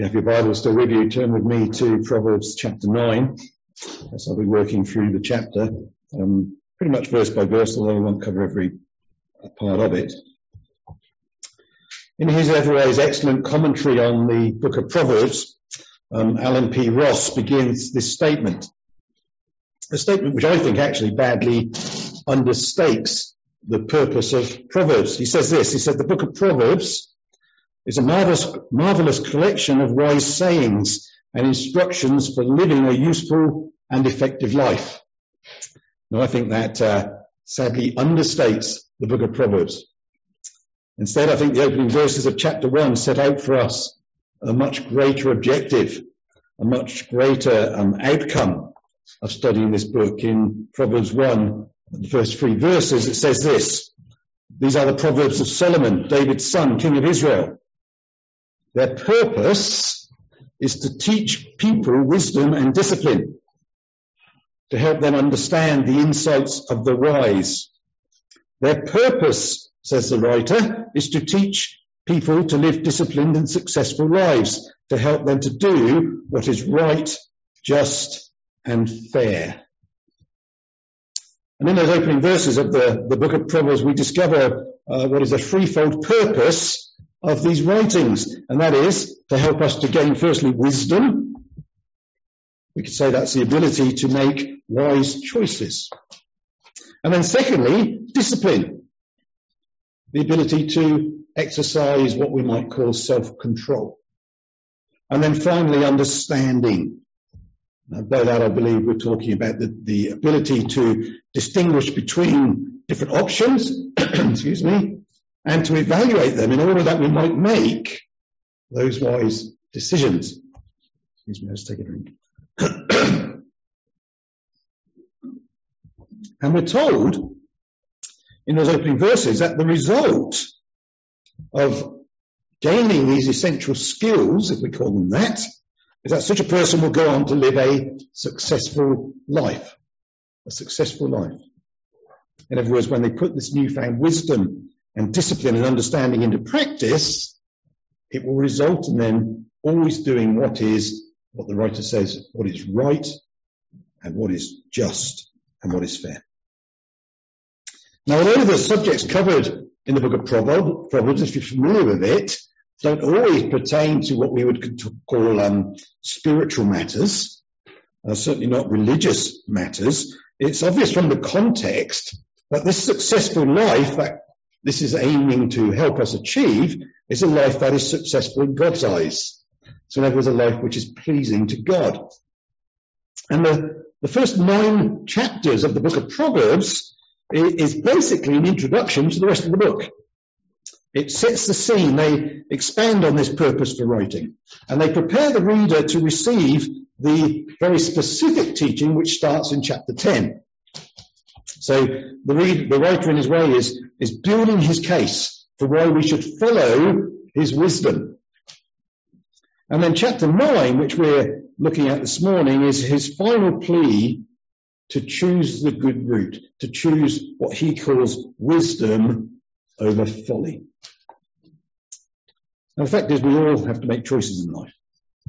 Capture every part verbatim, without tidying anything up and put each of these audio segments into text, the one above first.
you have your Bible still with you, turn with me to Proverbs chapter nine, as I'll be working through the chapter, um, pretty much verse by verse, although I won't cover every part of it. In his otherwise excellent commentary on the book of Proverbs, um, Alan P. Ross begins this statement, a statement which I think actually badly understates the purpose of Proverbs. He says this, he said, the book of Proverbs is a marvelous, marvelous collection of wise sayings and instructions for living a useful and effective life. Now, I think that uh, sadly understates the book of Proverbs. Instead, I think the opening verses of chapter one set out for us a much greater objective, a much greater um, outcome of studying this book. In Proverbs one, the first three verses, it says this: these are the Proverbs of Solomon, David's son, king of Israel. Their purpose is to teach people wisdom and discipline, to help them understand the insights of the wise. Their purpose, says the writer, is to teach people to live disciplined and successful lives, to help them to do what is right, just, and fair. And in those opening verses of the, the book of Proverbs, we discover uh, what is a threefold purpose of these writings, and that is to help us to gain, firstly, wisdom. We could say that's the ability to make wise choices. And then secondly, discipline, the ability to exercise what we might call self-control. And then finally, understanding. Now, by that, I believe we're talking about the, the ability to distinguish between different options, excuse me, and to evaluate them in order that we might make those wise decisions. Excuse me, let's take a drink. And we're told in those opening verses that the result of gaining these essential skills, if we call them that, is that such a person will go on to live a successful life. A successful life. In other words, when they put this newfound wisdom and discipline and understanding into practice, it will result in them always doing what is, what the writer says, what is right and what is just and what is fair. Now, although the subjects covered in the book of Proverbs, if you're familiar with it, don't always pertain to what we would call um, spiritual matters, uh, certainly not religious matters, it's obvious from the context that this successful life that this is aiming to help us achieve is a life that is successful in God's eyes. So in other words, a life which is pleasing to God. And the, the first nine chapters of the book of Proverbs is basically an introduction to the rest of the book. It sets the scene. They expand on this purpose for writing, and they prepare the reader to receive the very specific teaching which starts in chapter ten. So the, reader, the writer in his way is, is building his case for why we should follow his wisdom. And then chapter nine, which we're looking at this morning, is his final plea to choose the good route, to choose what he calls wisdom over folly. Now, the fact is we all have to make choices in life.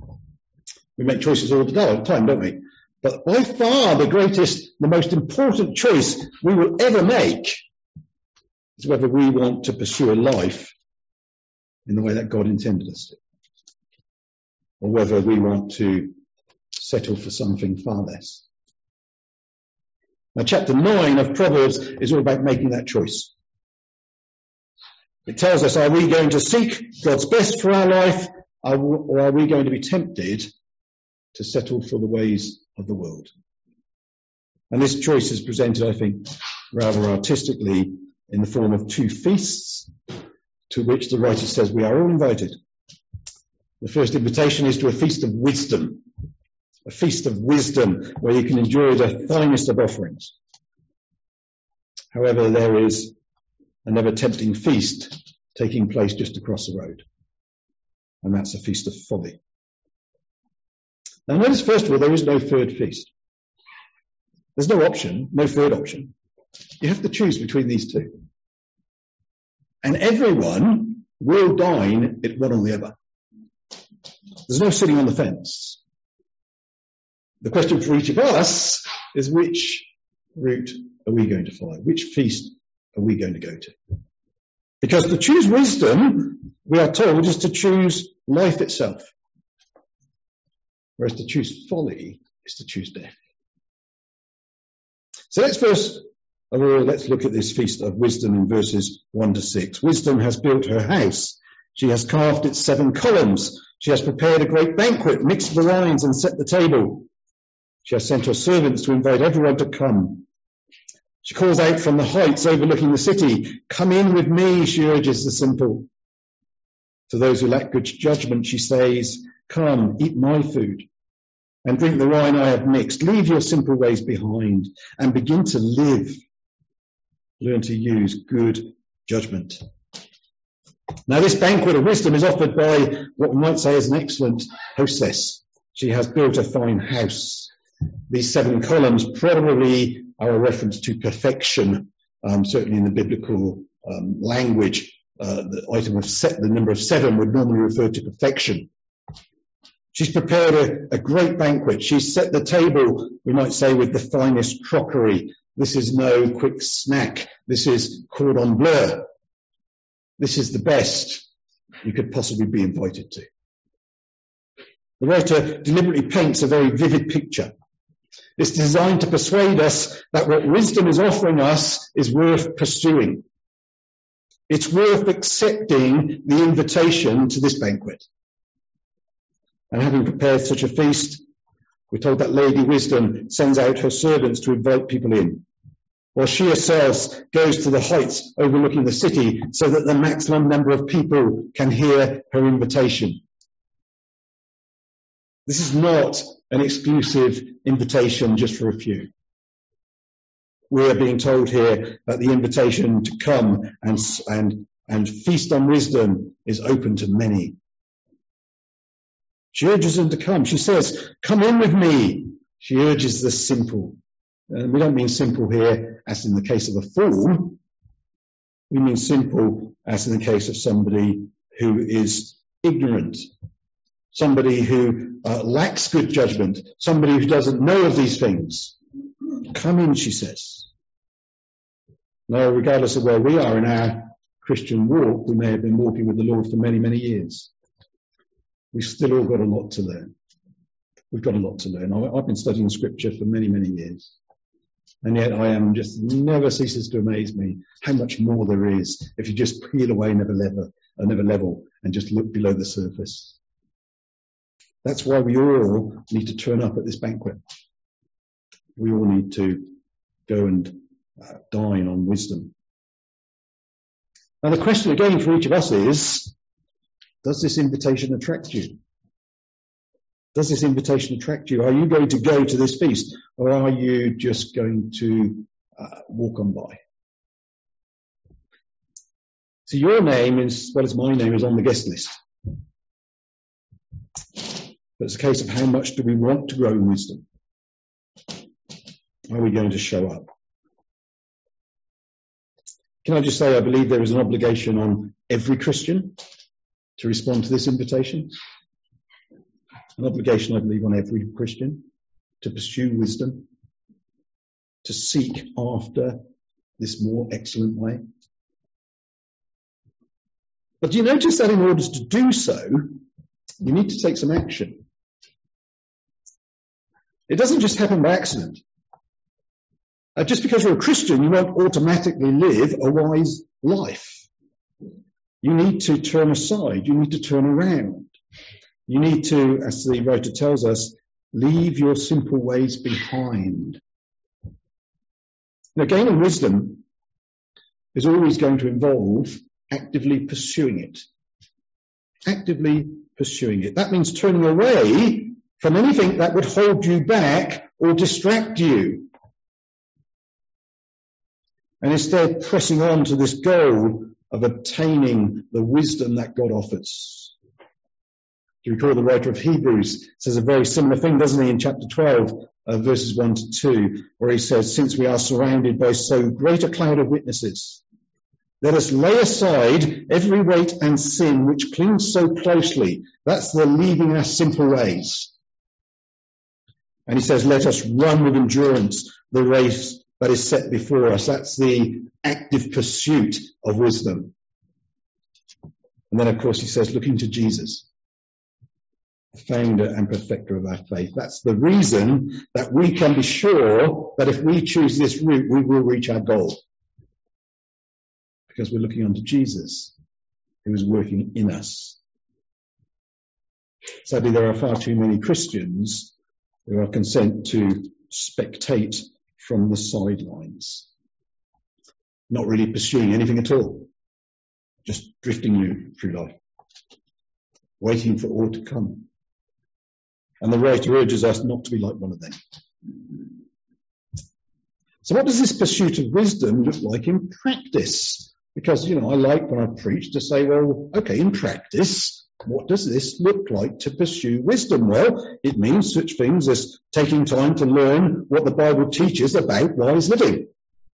We make choices all the time, don't we? But by far the greatest, the most important choice we will ever make is whether we want to pursue a life in the way that God intended us to, or whether we want to settle for something far less. Now, chapter nine of Proverbs is all about making that choice. It tells us, are we going to seek God's best for our life, or are we going to be tempted to settle for the ways of the world? And this choice is presented, I think, rather artistically in the form of two feasts to which the writer says we are all invited. The first invitation is to a feast of wisdom, a feast of wisdom where you can enjoy the finest of offerings. However, there is another tempting feast taking place just across the road, and that's a feast of folly. Now notice, first of all, there is no third feast. There's no option, no third option. You have to choose between these two. And everyone will dine at one or the other. There's no sitting on the fence. The question for each of us is, which route are we going to follow? Which feast are we going to go to? Because to choose wisdom, we are told, is to choose life itself. Whereas to choose folly is to choose death. So let's first of all, let's look at this feast of wisdom in verses one to six. Wisdom has built her house. She has carved its seven columns. She has prepared a great banquet, mixed the wines and set the table. She has sent her servants to invite everyone to come. She calls out from the heights overlooking the city. Come in with me, she urges the simple. To those who lack good judgment, she says, come, eat my food and drink the wine I have mixed. Leave your simple ways behind and begin to live. Learn to use good judgment. Now, this banquet of wisdom is offered by what we might say is an excellent hostess. She has built a fine house. These seven columns probably are a reference to perfection, um, certainly in the biblical um, language. Uh, the item of set, the number of seven would normally refer to perfection. She's prepared a, a great banquet. She's set the table, we might say, with the finest crockery. This is no quick snack. This is cordon bleu. This is the best you could possibly be invited to. The writer deliberately paints a very vivid picture. It's designed to persuade us that what wisdom is offering us is worth pursuing. It's worth accepting the invitation to this banquet. And having prepared such a feast, we're told that Lady Wisdom sends out her servants to invite people in, while she herself goes to the heights overlooking the city so that the maximum number of people can hear her invitation. This is not an exclusive invitation just for a few. We are being told here that the invitation to come and, and, and feast on wisdom is open to many. She urges them to come. She says, come in with me. She urges the simple. And we don't mean simple here as in the case of a fool. We mean simple as in the case of somebody who is ignorant, somebody who uh, lacks good judgment, somebody who doesn't know of these things. Come in, she says. Now, regardless of where we are in our Christian walk, we may have been walking with the Lord for many, many years. We've still all got a lot to learn. We've got a lot to learn. I've been studying Scripture for many, many years. And yet I am just never ceases to amaze me how much more there is if you just peel away never level, uh, never level and just look below the surface. That's why we all need to turn up at this banquet. We all need to go and uh, dine on wisdom. Now the question again for each of us is, does this invitation attract you? Does this invitation attract you? Are you going to go to this feast, or are you just going to uh, walk on by? So your name, as well as my name, is on the guest list. But it's a case of how much do we want to grow in wisdom? Are we going to show up? Can I just say I believe there is an obligation on every Christian to respond to this invitation? An obligation, I believe, on every Christian to pursue wisdom, to seek after this more excellent way. But do you notice that in order to do so, you need to take some action? It doesn't just happen by accident. Uh, just because you're a Christian, you won't automatically live a wise life. You need to turn aside. You need to turn around. You need to, as the writer tells us, leave your simple ways behind. Now, gaining wisdom is always going to involve actively pursuing it. Actively pursuing it. That means turning away from anything that would hold you back or distract you. And instead pressing on to this goal of obtaining the wisdom that God offers. Do you recall the writer of Hebrews says a very similar thing, doesn't he, in chapter twelve, uh, verses one to two, where he says, since we are surrounded by so great a cloud of witnesses, Let us lay aside every weight and sin which clings so closely. That's the leaving our simple ways. And he says, let us run with endurance the race that is set before us. That's the active pursuit of wisdom. And then, of course, he says, looking to Jesus, the founder and perfecter of our faith. That's the reason that we can be sure that if we choose this route, we will reach our goal. Because we're looking unto Jesus, who is working in us. Sadly, there are far too many Christians who are content to spectate from the sidelines, not really pursuing anything at all, just drifting through life, waiting for all to come. And the writer urges us not to be like one of them. So what does this pursuit of wisdom look like in practice? Because, you know, I like when I preach to say, well, okay, in practice, what does this look like to pursue wisdom? Well, it means such things as taking time to learn what the Bible teaches about wise living.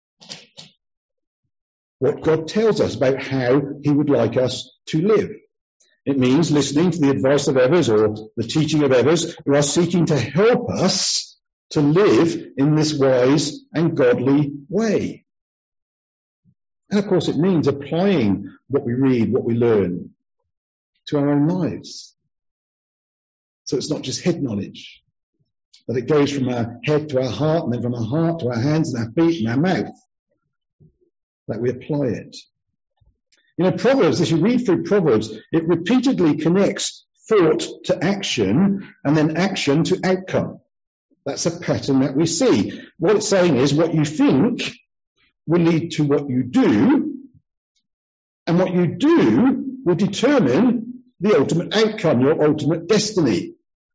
What God tells us about how he would like us to live. It means listening to the advice of others or the teaching of others who are seeking to help us to live in this wise and godly way. And of course it means applying what we read, what we learn to our own lives. So it's not just head knowledge, but it goes from our head to our heart and then from our heart to our hands and our feet and our mouth, that we apply it. You know, Proverbs, as you read through Proverbs, it repeatedly connects thought to action and then action to outcome. That's a pattern that we see. What it's saying is what you think will lead to what you do, and what you do will determine the ultimate outcome, your ultimate destiny.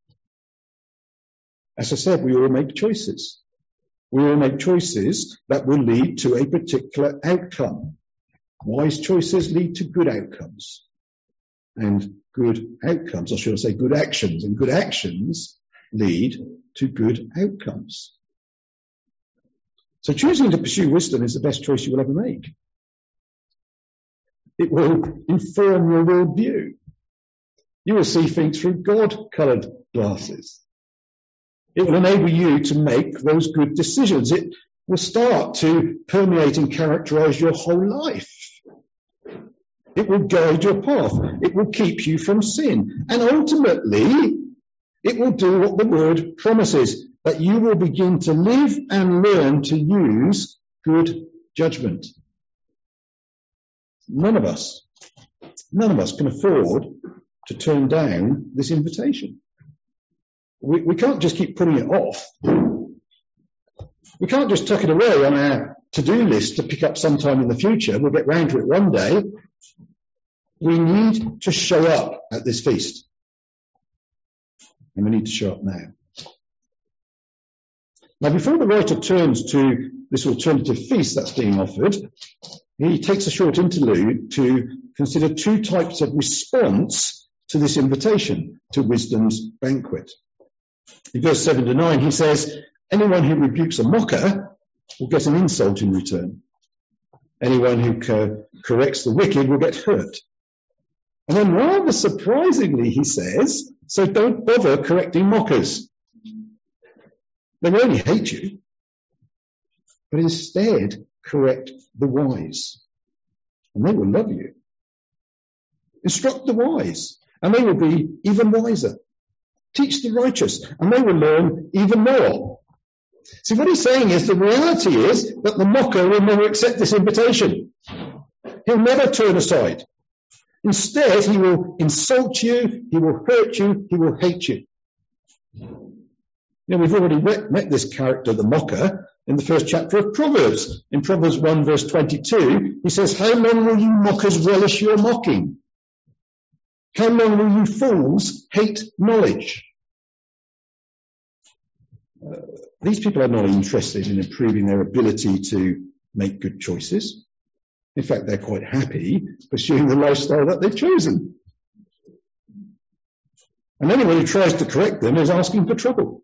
As I said, we all make choices. We all make choices that will lead to a particular outcome. Wise choices lead to good outcomes. And good outcomes, or should I say good actions, and good actions lead to good outcomes. So choosing to pursue wisdom is the best choice you will ever make. It will inform your worldview. You will see things through God-coloured glasses. It will enable you to make those good decisions. It will start to permeate and characterise your whole life. It will guide your path. It will keep you from sin. And ultimately, it will do what the word promises, that you will begin to live and learn to use good judgment. None of us, none of us can afford to turn down this invitation. We, we can't just keep putting it off. We can't just tuck it away on our to-do list to pick up sometime in the future. We'll get round to it one day. We need to show up at this feast. And we need to show up now. Now, before the writer turns to this alternative feast that's being offered, he takes a short interlude to consider two types of response to this invitation to wisdom's banquet. In verse seven to nine, he says, anyone who rebukes a mocker will get an insult in return. Anyone who co- corrects the wicked will get hurt. And then rather surprisingly, he says, so don't bother correcting mockers. They will only hate you, but instead correct the wise, and they will love you. Instruct the wise, and they will be even wiser. Teach the righteous, and they will learn even more. See, what he's saying is the reality is that the mocker will never accept this invitation. He'll never turn aside. Instead, he will insult you, he will hurt you, he will hate you. You know, we've already met, met this character, the mocker, in the first chapter of Proverbs. In Proverbs one verse twenty-two, he says, how long will you mockers relish your mocking? How long will you fools hate knowledge? Uh, these people are not interested in improving their ability to make good choices. In fact, they're quite happy pursuing the lifestyle that they've chosen. And anyone who tries to correct them is asking for trouble.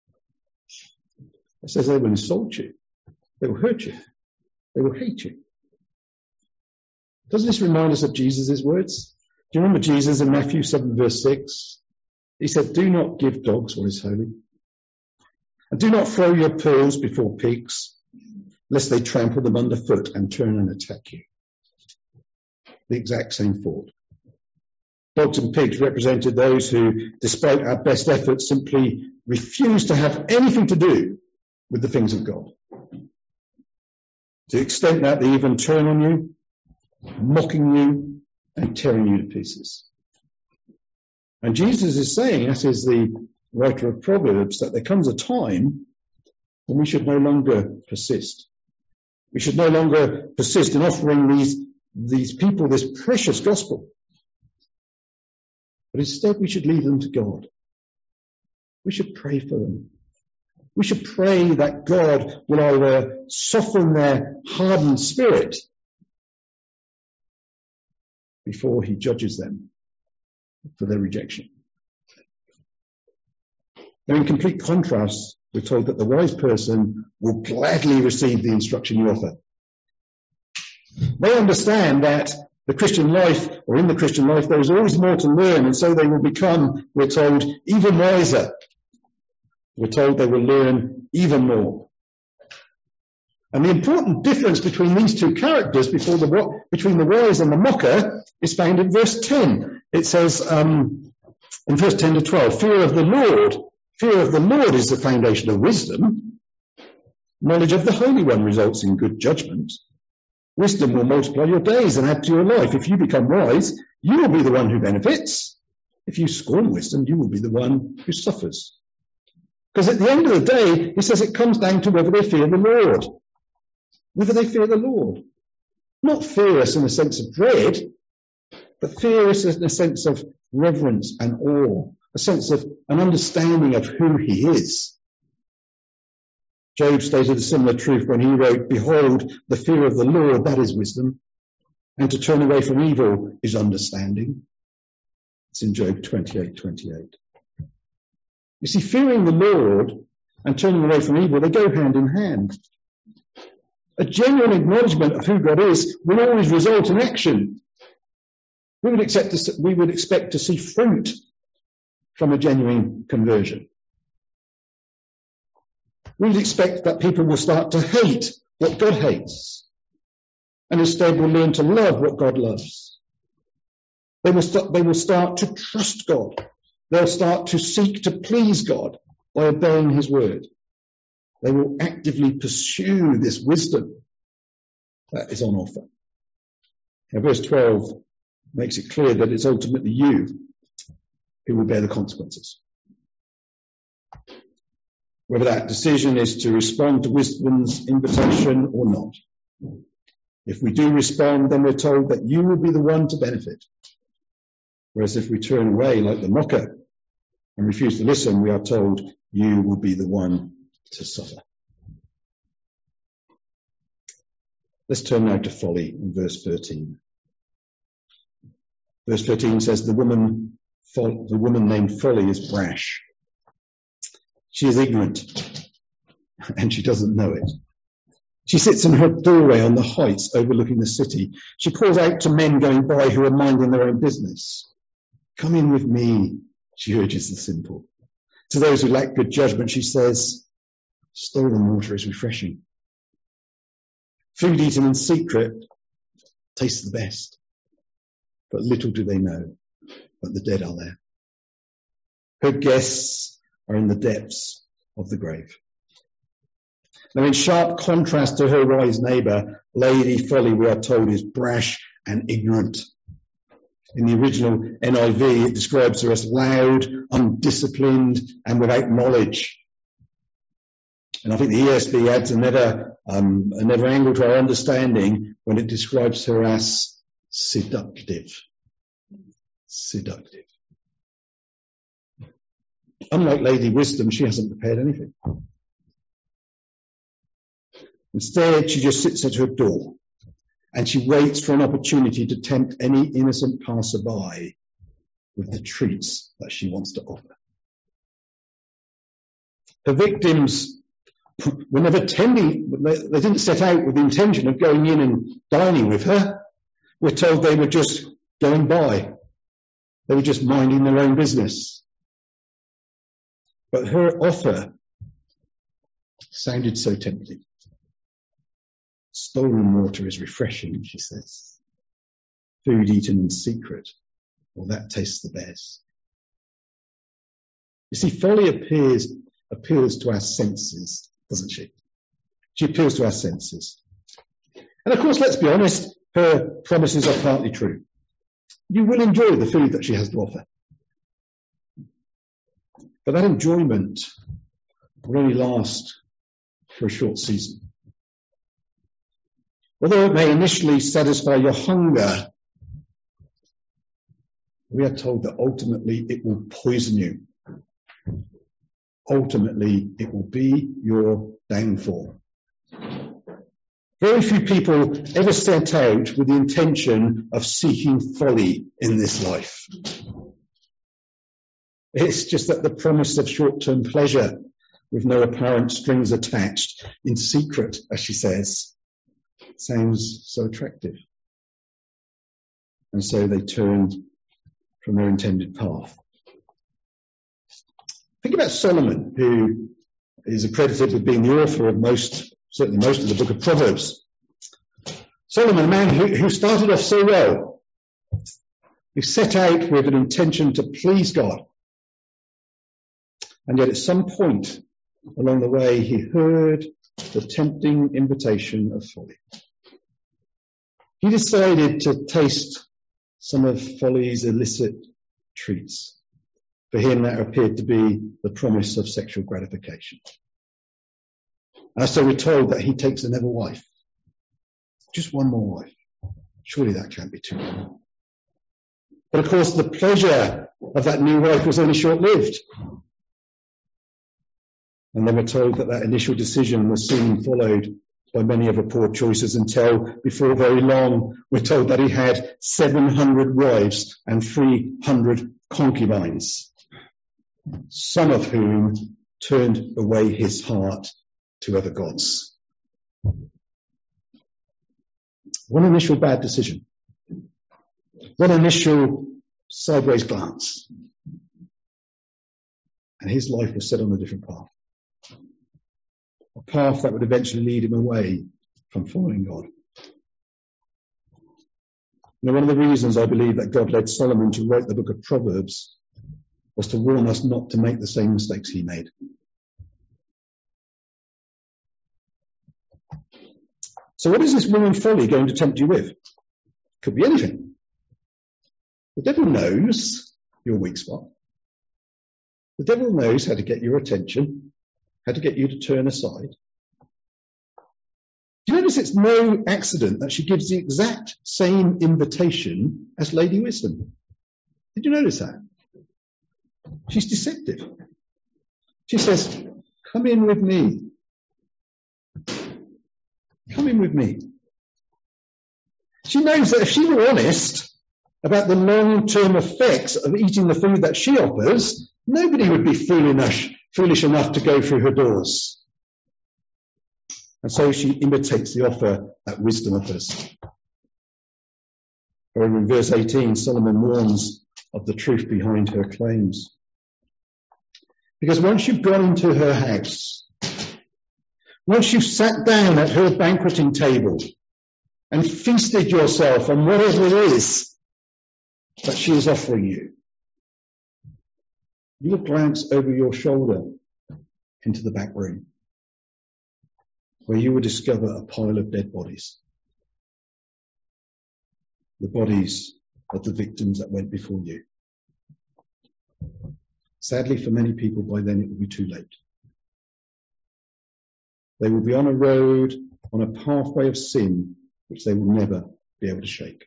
It says they will insult you, they will hurt you, they will hate you. Doesn't this remind us of Jesus' words? Do you remember Jesus in Matthew seven verse six? He said, do not give dogs what is holy. And do not throw your pearls before pigs, lest they trample them underfoot and turn and attack you. The exact same thought. Dogs and pigs represented those who, despite our best efforts, simply refuse to have anything to do with the things of God. To the extent that they even turn on you, mocking you and tearing you to pieces. And Jesus is saying, as is the writer of Proverbs, that there comes a time when we should no longer persist. We should no longer persist in offering these, these people this precious gospel. But instead we should leave them to God. We should pray for them. We should pray that God will either soften their hardened spirit before he judges them for their rejection. Now, in complete contrast, we're told that the wise person will gladly receive the instruction you offer. They understand that the Christian life, or in the Christian life, there is always more to learn, and so they will become, we're told, even wiser. We're told they will learn even more. And the important difference between these two characters, before the, between the wise and the mocker, is found in verse ten. It says, um, in verse ten to twelve, fear of the Lord. Fear of the Lord is the foundation of wisdom. Knowledge of the Holy One results in good judgment. Wisdom will multiply your days and add to your life. If you become wise, you will be the one who benefits. If you scorn wisdom, you will be the one who suffers. Because at the end of the day, he says it comes down to whether they fear the Lord. Whether they fear the Lord. Not fear us in a sense of dread, but fear us in a sense of reverence and awe. A sense of an understanding of who he is. Job stated a similar truth when he wrote, behold, the fear of the Lord, that is wisdom, and to turn away from evil is understanding. It's in Job twenty-eight twenty-eight. You see, fearing the Lord and turning away from evil, they go hand in hand. A genuine acknowledgement of who God is will always result in action. We would, accept to, we would expect to see fruit from a genuine conversion. We would expect that people will start to hate what God hates and instead will learn to love what God loves. They will start, they will start to trust God. They'll start to seek to please God by obeying his word. They will actively pursue this wisdom that is on offer. Now, verse twelve makes it clear that it's ultimately you who will bear the consequences. Whether that decision is to respond to wisdom's invitation or not. If we do respond, then we're told that you will be the one to benefit. Whereas if we turn away like the mocker and refuse to listen, we are told you will be the one to suffer. Let's turn now to folly in verse thirteen. Verse thirteen says, the woman, the woman named Folly is brash. She is ignorant, and she doesn't know it. She sits in her doorway on the heights overlooking the city. She calls out to men going by who are minding their own business. Come in with me, she urges the simple. To those who lack good judgment, she says, stolen water is refreshing. Food eaten in secret tastes the best. But little do they know that the dead are there. Her guests are in the depths of the grave. Now, in sharp contrast to her wise neighbour, Lady Folly, we are told, is brash and ignorant. In the original N I V, it describes her as loud, undisciplined, and without knowledge. And I think the E S V adds another, um, another angle to our understanding when it describes her as seductive. Seductive. Unlike Lady Wisdom, she hasn't prepared anything. Instead, she just sits at her door and she waits for an opportunity to tempt any innocent passerby with the treats that she wants to offer. Her victims were never tending, they didn't set out with the intention of going in and dining with her. We're told they were just going by. They were just minding their own business. But her offer sounded so tempting. Stolen water is refreshing, she says. Food eaten in secret, well, that tastes the best. You see, folly appears, appeals to our senses, doesn't she? She appeals to our senses. And of course, let's be honest, her promises are partly true. You will enjoy the food that she has to offer. But that enjoyment will only last for a short season. Although it may initially satisfy your hunger, we are told that ultimately it will poison you. Ultimately, it will be your downfall. Very few people ever set out with the intention of seeking folly in this life. It's just that the promise of short-term pleasure with no apparent strings attached, in secret, as she says, sounds so attractive. And so they turned from their intended path. Think about Solomon, who is accredited with being the author of most, certainly most of the book of Proverbs. Solomon, a man who, who started off so well, who set out with an intention to please God. And yet at some point along the way, he heard the tempting invitation of folly. He decided to taste some of folly's illicit treats. For him, that appeared to be the promise of sexual gratification. And so we're told that he takes another wife. Just one more wife. Surely that can't be too long. But of course, the pleasure of that new wife was only short-lived. And then we're told that that initial decision was soon followed by many other poor choices until, before very long, we're told that he had seven hundred wives and three hundred concubines, some of whom turned away his heart to other gods. One initial bad decision. One initial sideways glance. And his life was set on a different path. A path that would eventually lead him away from following God. Now, one of the reasons I believe that God led Solomon to write the book of Proverbs was to warn us not to make the same mistakes he made. So what is this woman folly going to tempt you with? Could be anything. The devil knows your weak spot. The devil knows how to get your attention, how to get you to turn aside. Do you notice it's no accident that she gives the exact same invitation as Lady Wisdom? Did you notice that? She's deceptive. She says, come in with me. Come in with me. She knows that if she were honest about the long-term effects of eating the food that she offers, nobody would be fool enough, foolish enough to go through her doors. And so she imitates the offer that wisdom offers. However, in verse eighteen, Solomon warns of the truth behind her claims. Because once you've gone into her house, once you've sat down at her banqueting table and feasted yourself on whatever it is that she is offering you, you'll glance over your shoulder into the back room, where you will discover a pile of dead bodies. The bodies of the victims that went before you. Sadly, for many people, by then it will be too late. They will be on a road, on a pathway of sin, which they will never be able to shake.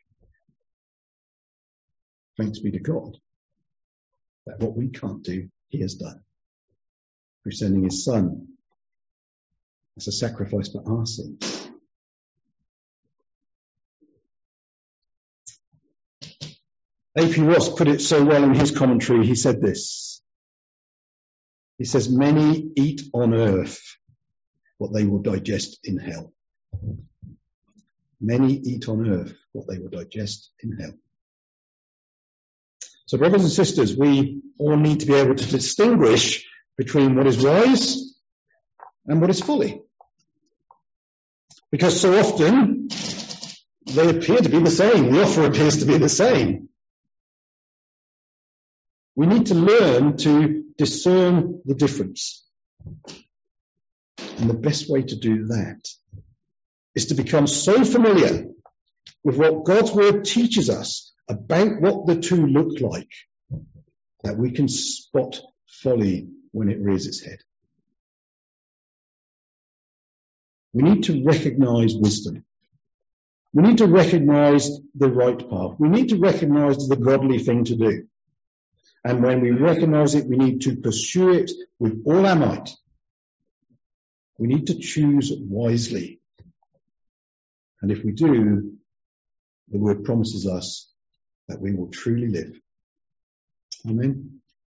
Thanks be to God that what we can't do, he has done. Through sending his son as a sacrifice for our sins. A P Ross put it so well in his commentary. He said this. He says, many eat on earth what they will digest in hell. Many eat on earth what they will digest in hell. So brothers and sisters, we all need to be able to distinguish between what is wise and what is folly. Because so often they appear to be the same. The offer appears to be the same. We need to learn to discern the difference. And the best way to do that is to become so familiar with what God's word teaches us about what the two look like that we can spot folly when it rears its head. We need to recognize wisdom. We need to recognize the right path. We need to recognize the godly thing to do. And when we recognize it, we need to pursue it with all our might. We need to choose wisely. And if we do, the word promises us that we will truly live. Amen.